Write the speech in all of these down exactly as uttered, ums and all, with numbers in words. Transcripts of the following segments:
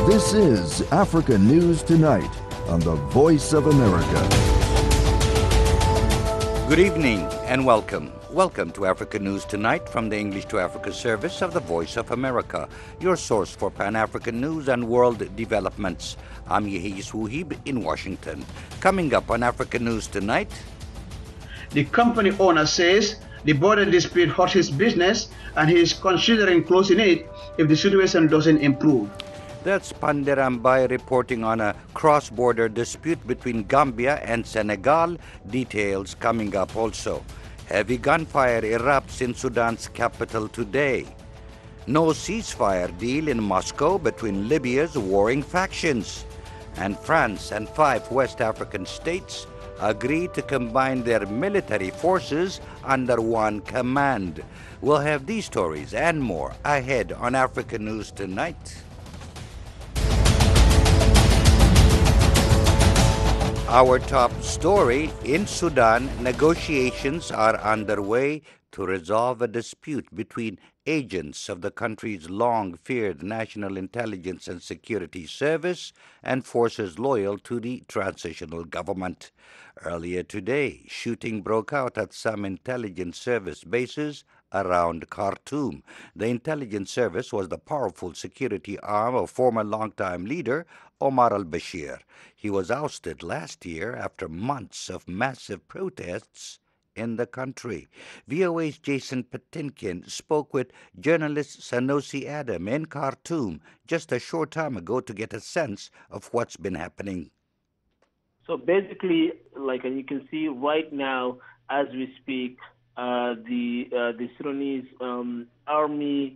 This is Africa News Tonight on the Voice of America. Good evening and welcome. Welcome to Africa News Tonight from the English to Africa service of the Voice of America, your source for Pan-African news and world developments. I'm Yehis Wuhib in Washington. Coming up on Africa News Tonight. The company owner says the border dispute hurt his business and he is considering closing it if the situation doesn't improve. That's Panderam Bai reporting on a cross-border dispute between Gambia and Senegal. Details coming up also. Heavy gunfire erupts in Sudan's capital today. No ceasefire deal in Moscow between Libya's warring factions. And France and five West African states agree to combine their military forces under one command. We'll have these stories and more ahead on Africa News Tonight. Our top story, in Sudan, negotiations are underway to resolve a dispute between agents of the country's long-feared National Intelligence and Security Service and forces loyal to the transitional government. Earlier today, shooting broke out at some intelligence service bases around Khartoum. The intelligence service was the powerful security arm of former longtime leader Omar al-Bashir. He was ousted last year after months of massive protests in the country. V O A's Jason Patinkin spoke with journalist Sanusi Adam in Khartoum just a short time ago to get a sense of what's been happening. So basically, like and you can see right now, as we speak, uh, the uh, the Sudanese um, army,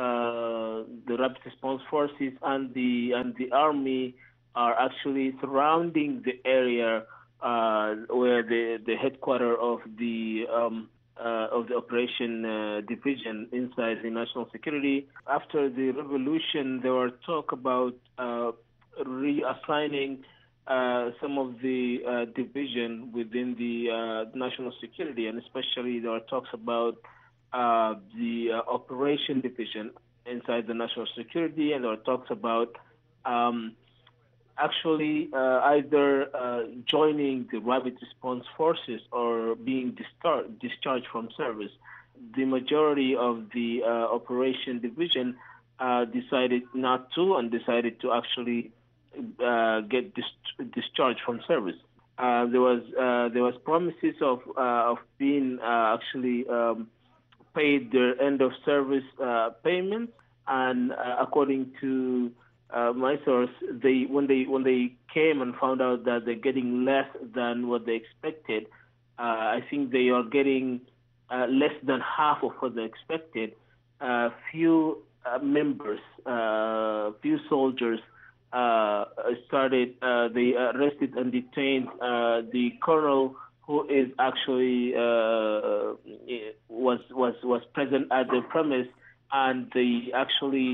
uh, the rapid response forces, and the and the army are actually surrounding the area uh, where the the headquarters of the um, uh, of the operation uh, division inside the national security. After the revolution, there were talk about uh, reassigning Uh, some of the uh, division within the uh, national security, and especially there are talks about uh, the uh, operation division inside the national security, and there are talks about um, actually uh, either uh, joining the rapid response forces or being distar- discharged from service. The majority of the uh, operation division uh, decided not to, and decided to actually Uh, get dis- discharged from service. Uh, there was uh, there was promises of uh, of being uh, actually um, paid their end of service uh, payments, and uh, according to uh, my source, they when they when they came and found out that they're getting less than what they expected, uh, I think they are getting uh, less than half of what they expected. Uh, few uh, members, uh, few soldiers. Uh, started, uh, they arrested and detained uh, the colonel who is actually uh, was was was present at the premise, and they actually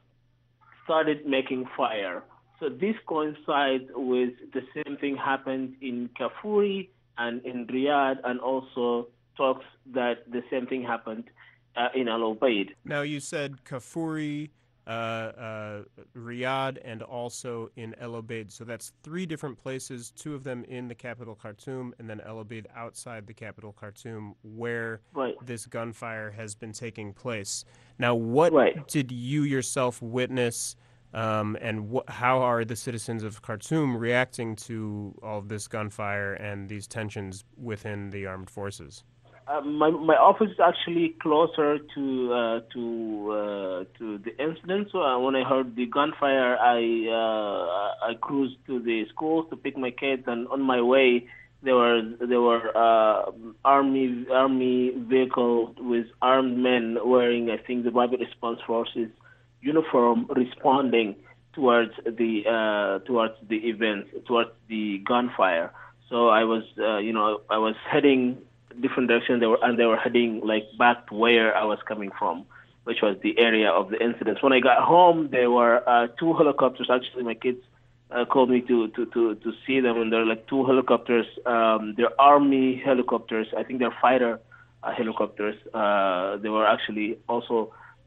started making fire. So this coincides with the same thing happened in Kafuri and in Riyadh, and also talks that the same thing happened uh, in Al Ubaid. Now you said Kafuri, Uh, uh, Riyadh, and also in El Obeid. So that's three different places, two of them in the capital Khartoum, and then El Obeid outside the capital Khartoum, where right. this gunfire has been taking place. Now, what right. did you yourself witness, um, and wh- how are the citizens of Khartoum reacting to all of this gunfire and these tensions within the armed forces? Uh, my my office is actually closer to uh, to uh, to the incident. So uh, when I heard the gunfire, I uh, I cruised to the schools to pick my kids, and on my way there were there were uh, army army vehicles with armed men wearing, I think, the rapid response forces uniform, responding towards the uh, towards the event, towards the gunfire. So I was uh, you know I was heading different direction, they were and they were heading like back to where I was coming from, which was the area of the incidents. When I got home, there were uh, two helicopters. Actually, my kids uh, called me to, to, to, to see them, and they're like two helicopters. Um, they're army helicopters. I think they're fighter uh, helicopters. Uh, they were actually also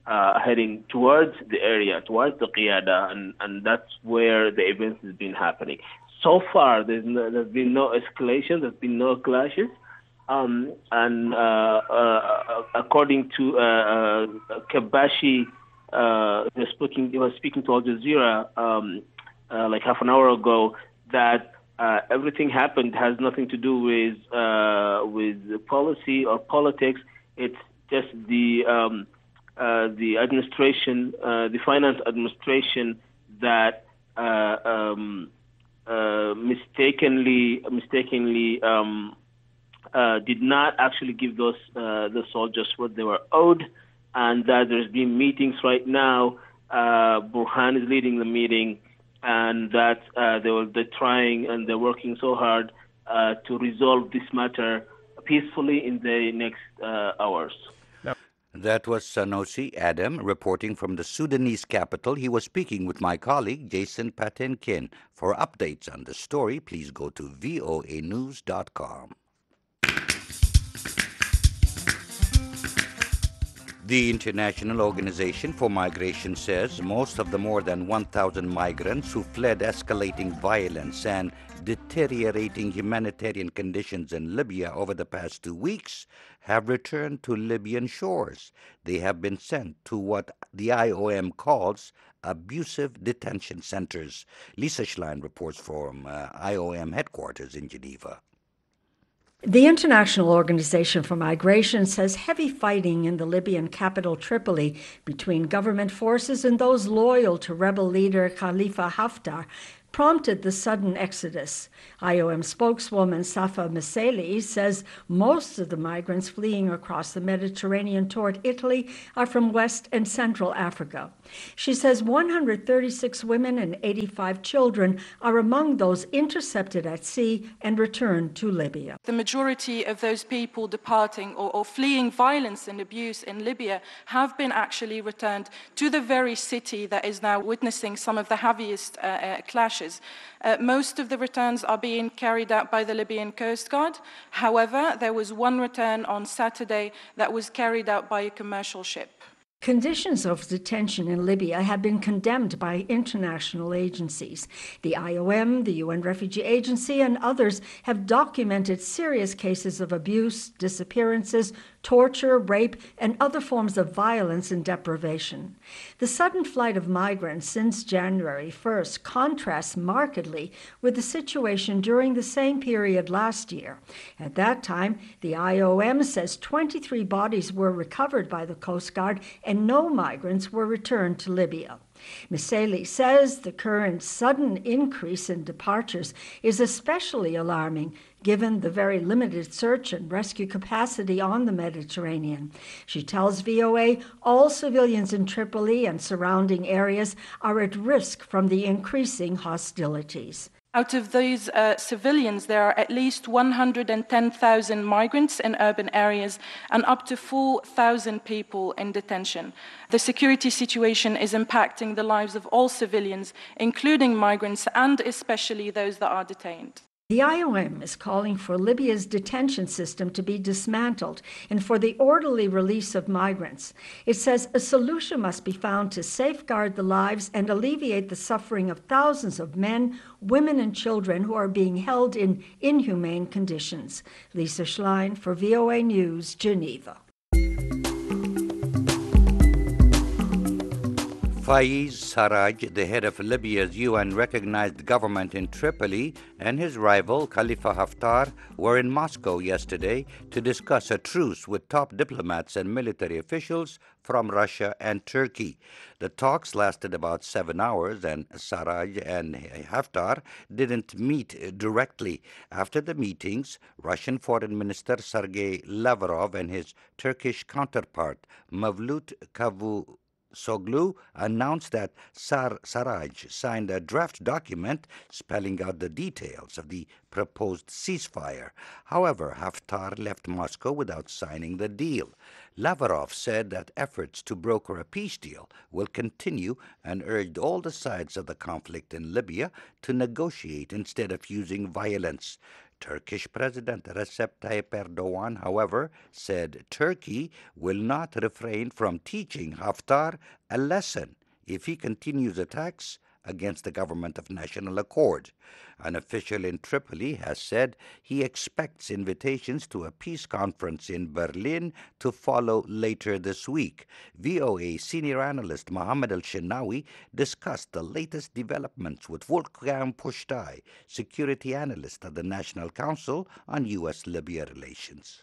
uh, heading towards the area, towards the Qiyada, and, and that's where the events has been happening. So far, there's, no, there's been no escalation, there's been no clashes. Um, and uh, uh, according to uh, uh, Kabashi, uh, he, was speaking, he was speaking to Al Jazeera um, uh, like half an hour ago, that uh, everything happened has nothing to do with uh, with policy or politics. It's just the um, uh, the administration, uh, the finance administration that uh, um, uh, mistakenly mistakenly. Um, Uh, did not actually give those uh, the soldiers what they were owed, and that there's been meetings right now. Uh, Burhan is leading the meeting, and that uh, they were they're trying and they're working so hard uh, to resolve this matter peacefully in the next uh, hours. That was Sanusi Adam reporting from the Sudanese capital. He was speaking with my colleague Jason Patinkin. For updates on the story, please go to V O A news dot com. The International Organization for Migration says most of the more than one thousand migrants who fled escalating violence and deteriorating humanitarian conditions in Libya over the past two weeks have returned to Libyan shores. They have been sent to what the I O M calls abusive detention centers. Lisa Schlein reports from uh, I O M headquarters in Geneva. The International Organization for Migration says heavy fighting in the Libyan capital Tripoli between government forces and those loyal to rebel leader Khalifa Haftar prompted the sudden exodus. I O M spokeswoman Safa Mseli says most of the migrants fleeing across the Mediterranean toward Italy are from West and Central Africa. She says one hundred thirty-six women and eighty-five children are among those intercepted at sea and returned to Libya. The majority of those people departing or, or fleeing violence and abuse in Libya have been actually returned to the very city that is now witnessing some of the heaviest uh, uh, clashes. Uh, most of the returns are being carried out by the Libyan Coast Guard. However, there was one return on Saturday that was carried out by a commercial ship. Conditions of detention in Libya have been condemned by international agencies. The I O M, the U N Refugee Agency, and others have documented serious cases of abuse, disappearances, torture, rape, and other forms of violence and deprivation. The sudden flight of migrants since January first contrasts markedly with the situation during the same period last year. At that time, the I O M says twenty-three bodies were recovered by the Coast Guard and no migrants were returned to Libya. Mseli says the current sudden increase in departures is especially alarming given the very limited search and rescue capacity on the Mediterranean. She tells V O A all civilians in Tripoli and surrounding areas are at risk from the increasing hostilities. Out of these uh, civilians, there are at least one hundred ten thousand migrants in urban areas and up to four thousand people in detention. The security situation is impacting the lives of all civilians, including migrants and especially those that are detained. The I O M is calling for Libya's detention system to be dismantled and for the orderly release of migrants. It says a solution must be found to safeguard the lives and alleviate the suffering of thousands of men, women, and children who are being held in inhumane conditions. Lisa Schlein for V O A News, Geneva. Faiz Sarraj, the head of Libya's U N-recognized government in Tripoli, and his rival Khalifa Haftar were in Moscow yesterday to discuss a truce with top diplomats and military officials from Russia and Turkey. The talks lasted about seven hours, and Sarraj and Haftar didn't meet directly. After the meetings, Russian Foreign Minister Sergei Lavrov and his Turkish counterpart Mevlut Cavusoglu Soglu announced that Sar- Sarraj signed a draft document spelling out the details of the proposed ceasefire. However, Haftar left Moscow without signing the deal. Lavrov said that efforts to broker a peace deal will continue and urged all the sides of the conflict in Libya to negotiate instead of using violence. Turkish President Recep Tayyip Erdogan, however, said Turkey will not refrain from teaching Haftar a lesson if he continues attacks against the government of national accord. An official in Tripoli has said he expects invitations to a peace conference in Berlin to follow later this week. V O A senior analyst Mohammed Al-Shenawi discussed the latest developments with Wolfgang Pushtai, security analyst at the National Council on U S Libya Relations.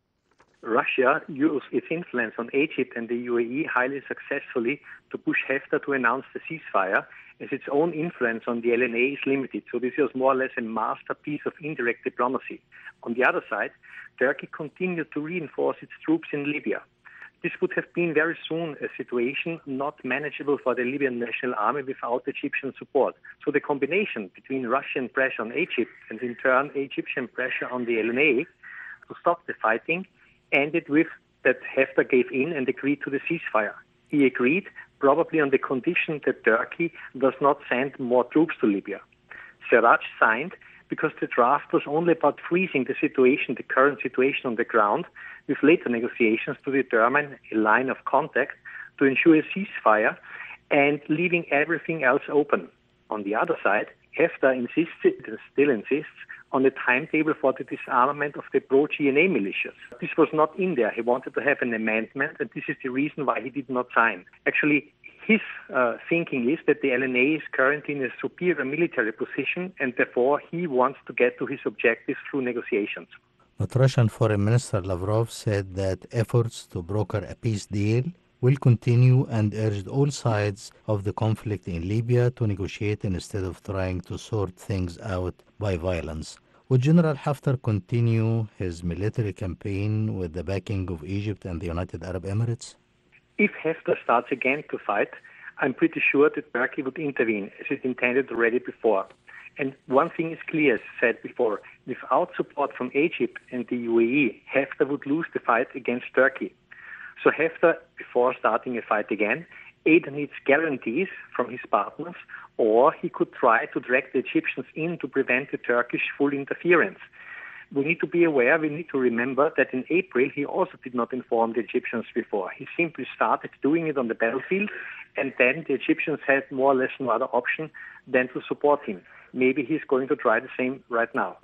Russia used its influence on Egypt and the U A E highly successfully to push Haftar to announce the ceasefire, as its own influence on the L N A is limited. So this was more or less a masterpiece of indirect diplomacy. On the other side, Turkey continued to reinforce its troops in Libya. This would have been very soon a situation not manageable for the Libyan National Army without Egyptian support. So the combination between Russian pressure on Egypt and in turn Egyptian pressure on the L N A to stop the fighting ended with that Haftar gave in and agreed to the ceasefire. He agreed probably on the condition that Turkey does not send more troops to Libya. Serraj signed because the draft was only about freezing the situation, the current situation on the ground, with later negotiations to determine a line of contact to ensure a ceasefire and leaving everything else open. On the other side, Haftar insisted and still insists on a timetable for the disarmament of the pro-G N A militias. This was not in there. He wanted to have an amendment, and this is the reason why he did not sign. Actually, his uh, thinking is that the L N A is currently in a superior military position, and therefore he wants to get to his objectives through negotiations. But Russian Foreign Minister Lavrov said that efforts to broker a peace deal will continue and urged all sides of the conflict in Libya to negotiate instead of trying to sort things out by violence. Would General Haftar continue his military campaign with the backing of Egypt and the United Arab Emirates? If Haftar starts again to fight, I'm pretty sure that Turkey would intervene, as it intended already before. And one thing is clear, as said before, without support from Egypt and the U A E, Haftar would lose the fight against Turkey. So Haftar, before starting a fight again, either needs guarantees from his partners, or he could try to drag the Egyptians in to prevent the Turkish full interference. We need to be aware, we need to remember that in April he also did not inform the Egyptians before. He simply started doing it on the battlefield, and then the Egyptians had more or less no other option than to support him. Maybe he's going to try the same right now.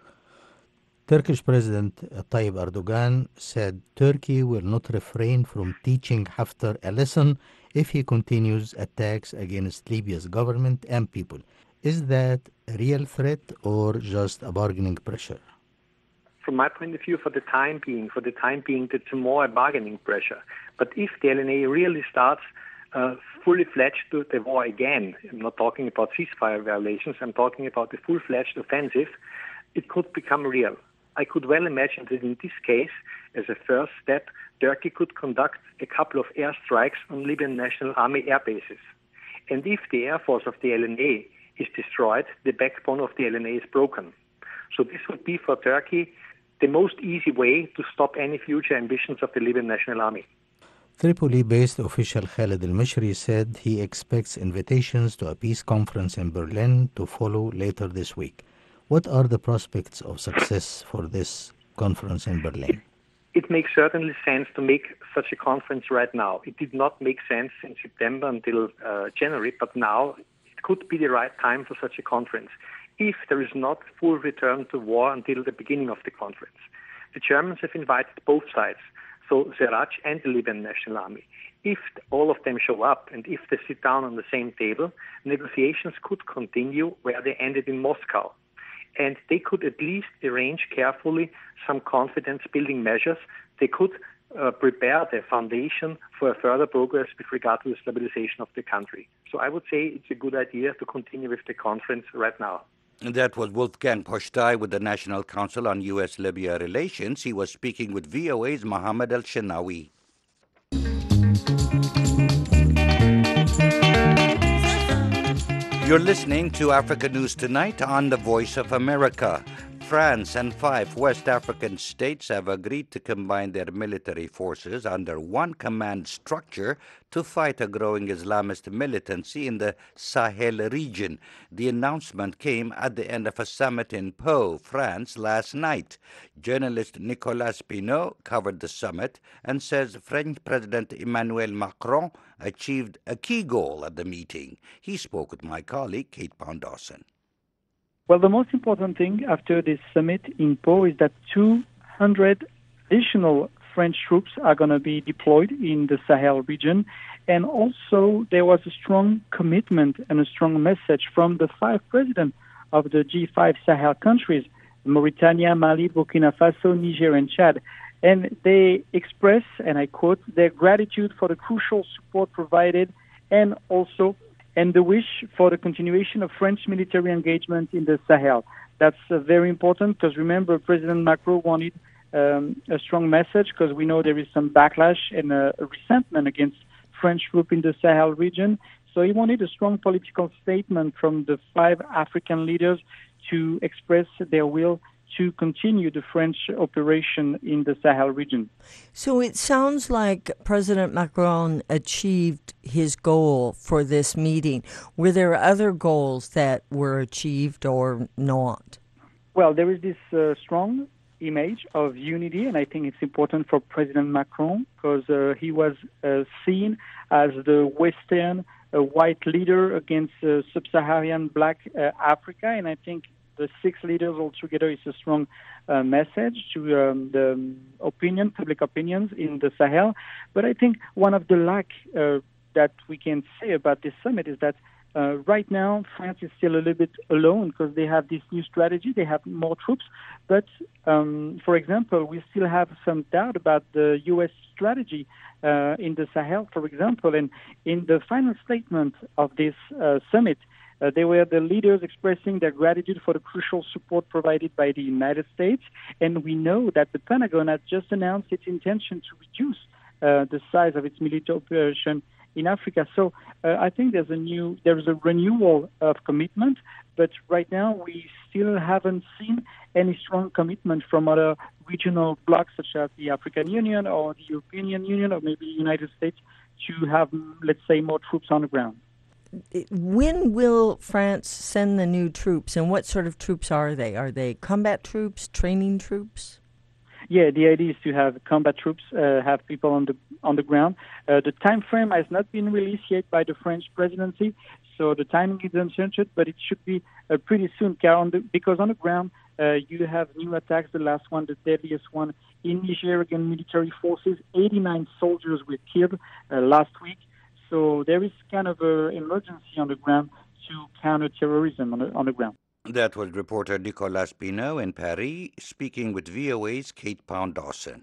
Turkish President Tayyip Erdogan said Turkey will not refrain from teaching Haftar a lesson if he continues attacks against Libya's government and people. Is that a real threat or just a bargaining pressure? From my point of view, for the time being, for the time being, that's more a bargaining pressure. But if the L N A really starts uh, fully fledged to the war again, I'm not talking about ceasefire violations, I'm talking about the full-fledged offensive, it could become real. I could well imagine that in this case, as a first step, Turkey could conduct a couple of airstrikes on Libyan National Army air bases. And if the air force of the L N A is destroyed, the backbone of the L N A is broken. So this would be for Turkey the most easy way to stop any future ambitions of the Libyan National Army. Tripoli-based official Khalid al-Mishri said he expects invitations to a peace conference in Berlin to follow later this week. What are the prospects of success for this conference in Berlin? It makes certainly sense to make such a conference right now. It did not make sense in September until uh, January, but now it could be the right time for such a conference, if there is not full return to war until the beginning of the conference. The Germans have invited both sides, so Serraj and the Libyan National Army. If all of them show up and if they sit down on the same table, negotiations could continue where they ended in Moscow. And they could at least arrange carefully some confidence-building measures. They could uh, prepare the foundation for further progress with regard to the stabilization of the country. So I would say it's a good idea to continue with the conference right now. And that was Wolfgang Pushtai with the National Council on U S Libya Relations. He was speaking with V O A's Mohammed Al-Shenawi. You're listening to Africa News Tonight on the Voice of America. France and five West African states have agreed to combine their military forces under one command structure to fight a growing Islamist militancy in the Sahel region. The announcement came at the end of a summit in Pau, France, last night. Journalist Nicolas Pinot covered the summit and says French President Emmanuel Macron achieved a key goal at the meeting. He spoke with my colleague, Kate Pound-Dawson. Well, the most important thing after this summit in Pau is that two hundred additional French troops are going to be deployed in the Sahel region. And also there was a strong commitment and a strong message from the five presidents of the G five Sahel countries, Mauritania, Mali, Burkina Faso, Niger, and Chad. And they express, and I quote, their gratitude for the crucial support provided and also and the wish for the continuation of French military engagement in the Sahel. That's uh, very important because remember, President Macron wanted um, a strong message because we know there is some backlash and uh, a resentment against French troops in the Sahel region. So he wanted a strong political statement from the five African leaders to express their will to continue the French operation in the Sahel region. So it sounds like President Macron achieved his goal for this meeting. Were there other goals that were achieved or not? Well, there is this uh, strong image of unity, and I think it's important for President Macron because uh, he was uh, seen as the Western uh, white leader against uh, sub-Saharan black uh, Africa, and I think the six leaders altogether is a strong uh, message to um, the opinion, public opinions in the Sahel. But I think one of the lack uh, that we can say about this summit is that uh, right now France is still a little bit alone because they have this new strategy, they have more troops. But, um, for example, we still have some doubt about the U S strategy uh, in the Sahel, for example. And in the final statement of this uh, summit, Uh, they were the leaders expressing their gratitude for the crucial support provided by the United States. And we know that the Pentagon has just announced its intention to reduce uh, the size of its military operation in Africa. So uh, I think there's a new, there's a renewal of commitment, but right now we still haven't seen any strong commitment from other regional blocs such as the African Union or the European Union or maybe the United States to have, let's say, more troops on the ground. When will France send the new troops, and what sort of troops are they? Are they combat troops, training troops? Yeah, the idea is to have combat troops, uh, have people on the on the ground. Uh, the time frame has not been released yet by the French presidency, so the timing is uncertain, but it should be uh, pretty soon. On the, because on the ground, uh, you have new attacks, the last one, the deadliest one, in Niger against military forces. eighty-nine soldiers were killed uh, last week. So there is kind of an emergency on the ground to counter terrorism on the, on the ground. That was reporter Nicolas Pinot in Paris, speaking with V O A's Kate Pound-Dawson.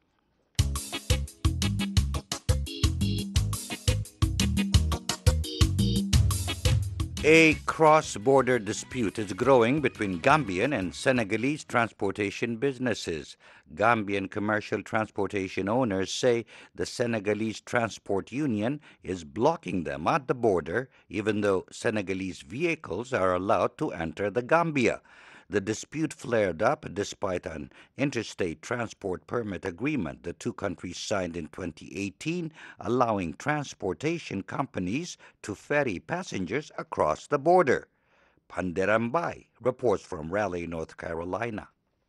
A cross-border dispute is growing between Gambian and Senegalese transportation businesses. Gambian commercial transportation owners say the Senegalese Transport Union is blocking them at the border, even though Senegalese vehicles are allowed to enter the Gambia. The dispute flared up despite an interstate transport permit agreement the two countries signed in twenty eighteen, allowing transportation companies to ferry passengers across the border. Panderambai reports from Raleigh, North Carolina.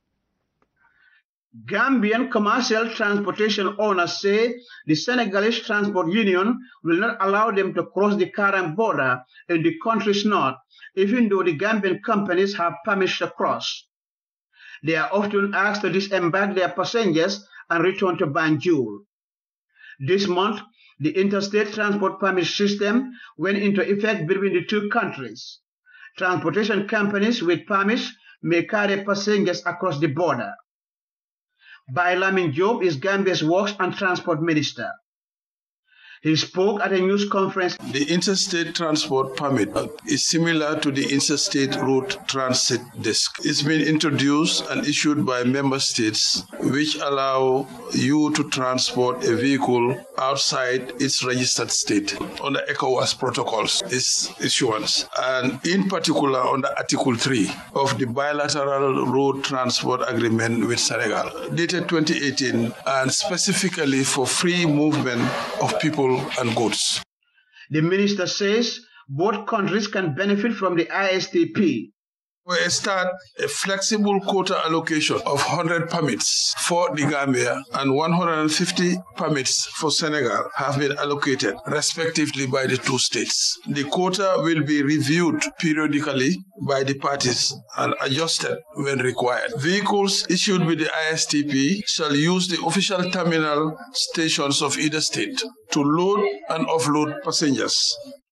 Gambian commercial transportation owners say the Senegalese Transport Union will not allow them to cross the current border in the country's north, even though the Gambian companies have permits to cross. They are often asked to disembark their passengers and return to Banjul. This month, the interstate transport permit system went into effect between the two countries. Transportation companies with permits may carry passengers across the border. Bai Lamin Job is Gambia's Works and Transport Minister. He spoke at a news conference. The interstate transport permit is similar to the interstate route transit desk. It's been introduced and issued by member states, which allow you to transport a vehicle outside its registered state under ECOWAS protocols, its issuance, and in particular under Article three of the bilateral road transport agreement with Senegal, dated twenty eighteen, and specifically for free movement of people and goods. The minister says both countries can benefit from the I S T P. We start a flexible quota allocation of one hundred permits for the Gambia and one hundred fifty permits for Senegal have been allocated respectively by the two states. The quota will be reviewed periodically by the parties and adjusted when required. Vehicles issued with the I S T P shall use the official terminal stations of either state to load and offload passengers.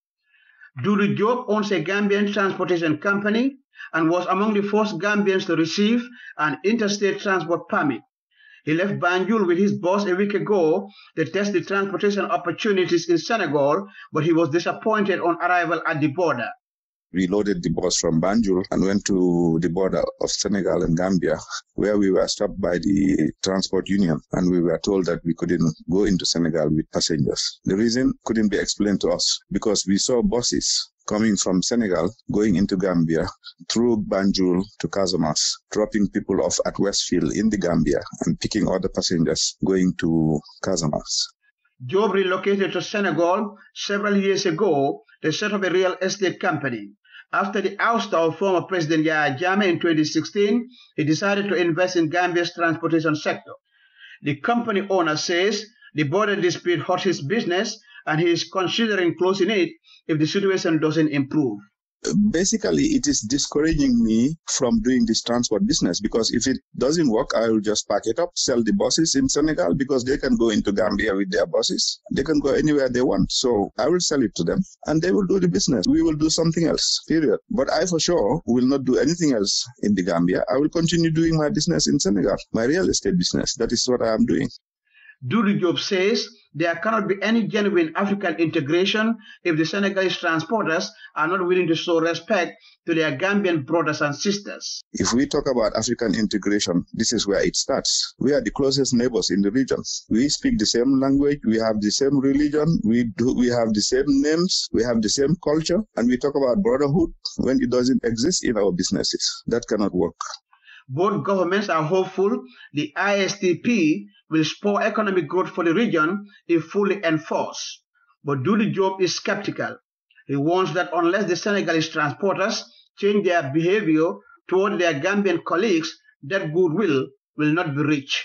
Dudu Diop owns a Gambian transportation company and was among the first Gambians to receive an interstate transport permit. He left Banjul with his boss a week ago to test the transportation opportunities in Senegal, but he was disappointed on arrival at the border. We loaded the bus from Banjul and went to the border of Senegal and Gambia, where we were stopped by the transport union, and we were told that we couldn't go into Senegal with passengers. The reason couldn't be explained to us because we saw buses coming from Senegal, going into Gambia, through Banjul to Casamance, dropping people off at Westfield in the Gambia and picking other passengers going to Casamance. Job relocated to Senegal several years ago to set up a real estate company. After the ouster of former President Yahya Jammeh in twenty sixteen, he decided to invest in Gambia's transportation sector. The company owner says the border dispute hurt his business and he is considering closing it if the situation doesn't improve. Basically, it is discouraging me from doing this transport business because if it doesn't work, I will just pack it up, sell the buses in Senegal because they can go into Gambia with their buses. They can go anywhere they want. So I will sell it to them and they will do the business. We will do something else, period. But I for sure will not do anything else in the Gambia. I will continue doing my business in Senegal, my real estate business. That is what I am doing. Dudu Diop says there cannot be any genuine African integration if the Senegalese transporters are not willing to show respect to their Gambian brothers and sisters. If we talk about African integration, this is where it starts. We are the closest neighbors in the region. We speak the same language, we have the same religion, we do, we have the same names, we have the same culture, and we talk about brotherhood when it doesn't exist in our businesses. That cannot work. Both governments are hopeful the I S T P will spur economic growth for the region if fully enforced. But Dudu Diop is skeptical. He warns that unless the Senegalese transporters change their behavior toward their Gambian colleagues, that goodwill will not be reached.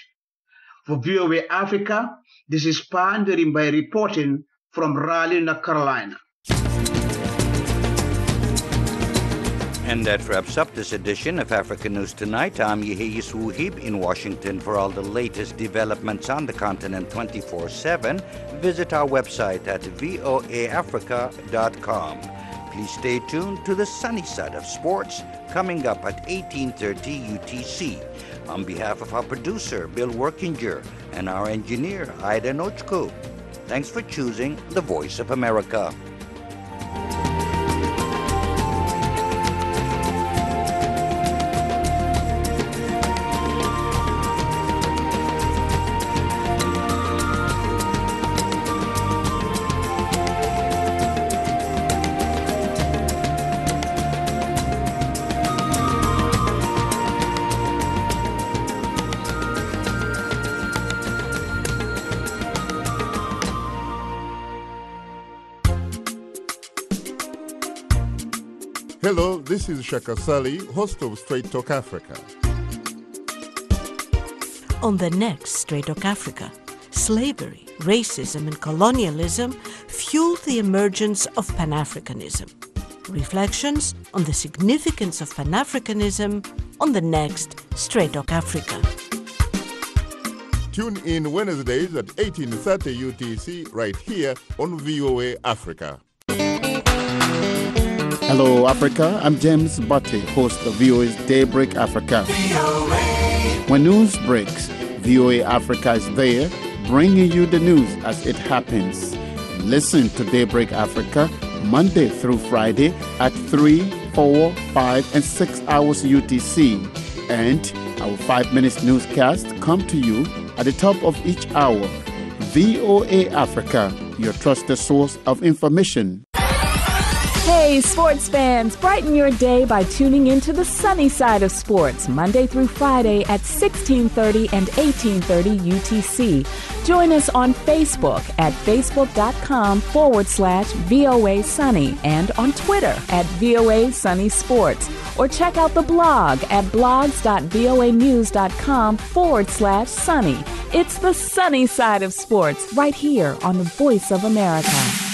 For V O A Africa, this is Pandarim by reporting from Raleigh, North Carolina. And that wraps up this edition of Africa News Tonight. I'm Yehiyas Wuhib in Washington. For all the latest developments on the continent twenty-four seven, visit our website at voa africa dot com. Please stay tuned to the sunny side of sports coming up at eighteen thirty U T C. On behalf of our producer, Bill Workinger, and our engineer, Ida Nochko, thanks for choosing the Voice of America. Hello, this is Shaka Sali, host of Straight Talk Africa. On the next Straight Talk Africa, slavery, racism, and colonialism fueled the emergence of Pan-Africanism. Reflections on the significance of Pan-Africanism on the next Straight Talk Africa. Tune in Wednesdays at eighteen thirty U T C right here on V O A Africa. Hello, Africa. I'm James Butte, host of V O A's Daybreak Africa. V O A. When news breaks, V O A Africa is there, bringing you the news as it happens. Listen to Daybreak Africa Monday through Friday at three, four, five, and six hours U T C. And our five minutes newscast come to you at the top of each hour. V O A Africa, your trusted source of information. Hey, sports fans, brighten your day by tuning into the sunny side of sports, Monday through Friday at sixteen thirty and eighteen thirty U T C. Join us on Facebook at facebook.com forward slash VOA Sunny and on Twitter at VOA Sunny Sports. Or check out the blog at blogs.voanews.com forward slash sunny. It's the sunny side of sports right here on the Voice of America.